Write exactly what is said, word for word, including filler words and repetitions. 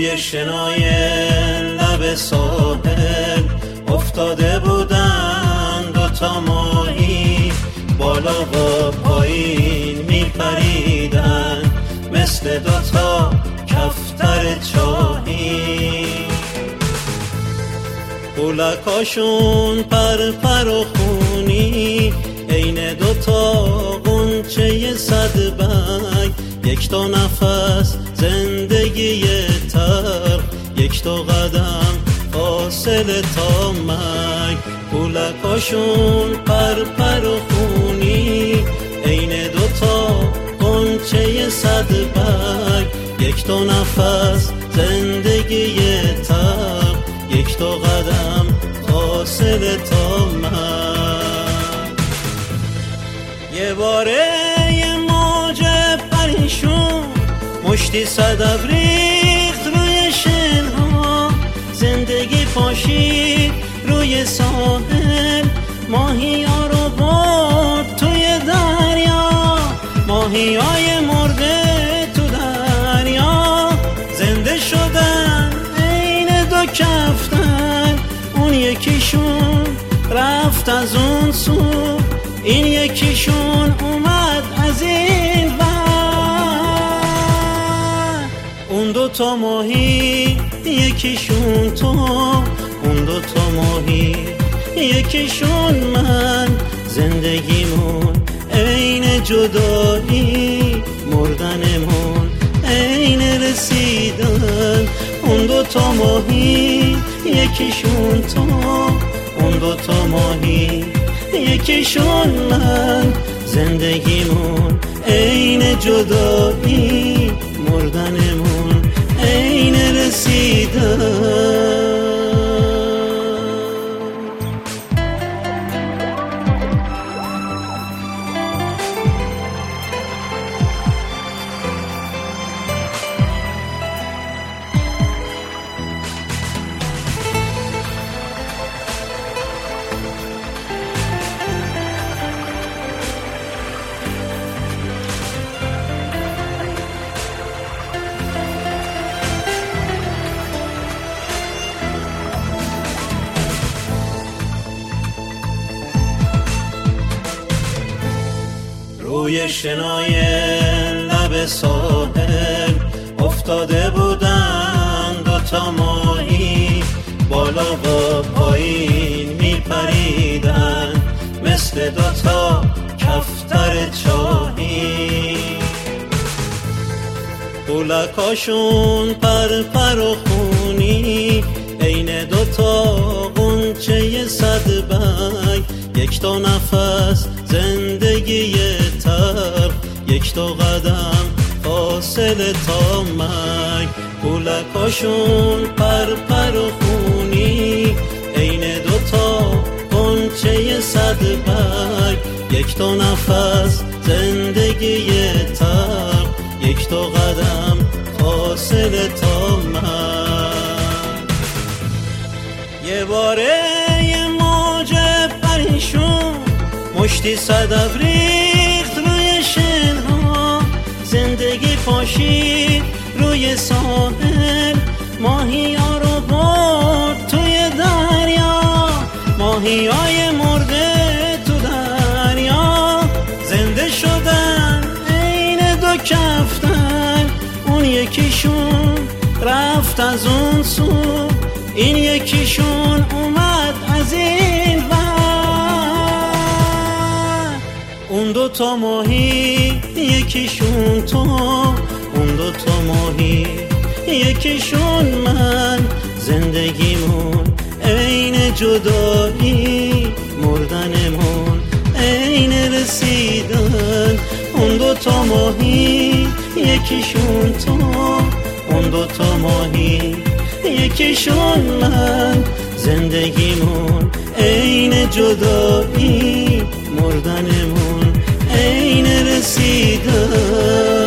روی شنای لب ساحل افتاده بودن دوتا ماهی، بالا و پایین می پریدن مثل دوتا کفتر چاهی. قولکاشون پر پر و خونی عین دوتا غنچه صد برگ، یک تا نفس زندگی تر، یک تا قدم فاصله تا مرگ. قولکاشون پر پر و خونی عین دوتا غنچه صد برگ، یک تا نفس زندگی تر، یک تا قدم فاصله تا مرگ. یه باره یه موج پریشون مشتی صدف ریخت روی شنها، زندگی پاشید روی ساحل، ماهی ها رو برد توی دریا، ماهی های مرده تو دریا زنده شدن عین دو کفتر. اون یکیشون رفت از اون سو، این یکیشون اومد از این ور. اون دو تا ماهی یکیشون تو، اون دو تا ماهی یکیشون من، زندگیمون عین جدایی، مردنمون عین رسیدن. اون دو تا ماهی یکیشون تو، اون دو تا ماهی یکیشون من، زندگیمون عین جدایی، مردنمون عین رسیدن. روی شنای لب ساحل افتاده بودن دوتا ماهی، بالا و پایین می پریدن مثل دوتا کفتر چاهی. قولکاشون پر پر و خونی عین دوتا غنچه صد برگ، یک تا نفس زندگی تر، یک تا قدم فاصله تا مرگ. قولکاشون پر پر و خونی عین دوتا غنچه صد برگ، یک تا نفس زندگی تر، یک تا قدم فاصله تا مرگ. یه باره یه موج پریشون مشتی صدف ریخت روی شنها، زندگی پاشید روی ساحل، ماهی ها رو برد توی دریا، ماهی های مرده تو دریا زنده شدن عین دو کفتر. اون یکیشون رفت از اون سو، این یکیشون اومد از این ور. اون دو تا ماهی یکیشون تو، اون دو تا ماهی یکیشون من، زندگیمون عین جدایی، مردنمون عین رسیدن. اون دو تا ماهی یکیشون تو، اون دو تا ماهی یکیشون من، زندگیمون عین جدایی، مردنمون عین رسیدن.